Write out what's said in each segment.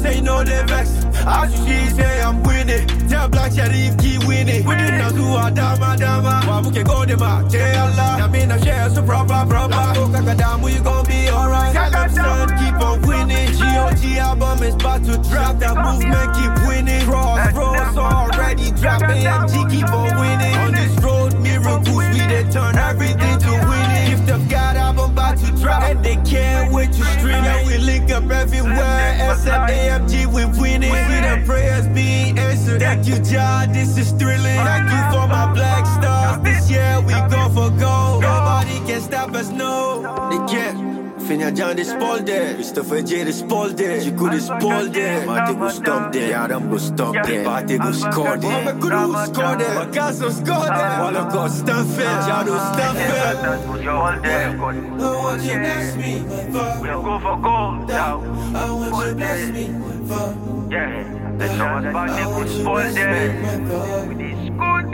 say no, they vex. As you see, say I'm winning. Tell Black Sharif keep winning. We didn't know who are dama. Why we can go to my Allah. I mean, I share so proper. Go kakadam, you gon' be alright. Tell them son, keep on winning. GOG album is about to drop. That movement keep winning. Crossroads already drop. AMG keep on winning. On this road, miracles, we they turn everything to winning. Gift of God album about to drop. And they can't wait to stream. And we link up everywhere. SM AMG, we winning. See the prayers being answered. Thank you, Jah, this is thrilling. Thank you for my black stars. This year we go for gold. Nobody can stop us, no. They can't. Finja Jan is spolder, Christopher J is spolder, Jikud is spolder. Mate go stop there, Adam go stop there, Mate go score there, Mohamed Kudus score there, Picasso score there, Holocaust Stanford, Jado Stanford. I want you bless me, we'll go for gold now. I want you bless me, yeah. The shot back there go spolder, with this good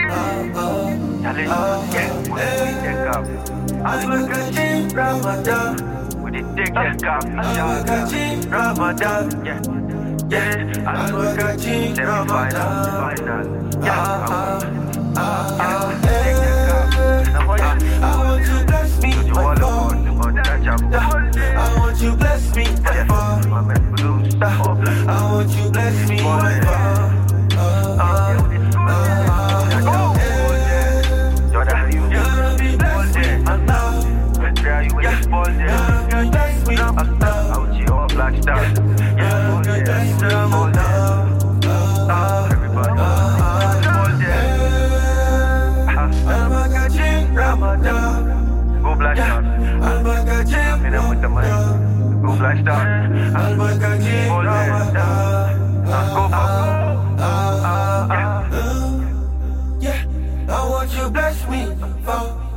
yeah, I'm a good Ramadan. Take that cup, Ramadan, yeah, I'm working Ramadan, yeah, I want you bless me, my God. I want you bless me, my God. I want you bless me, my God. Black star, yeah, Ramadan, go Black Star, with the money, go Black Star, yeah, I want you bless me,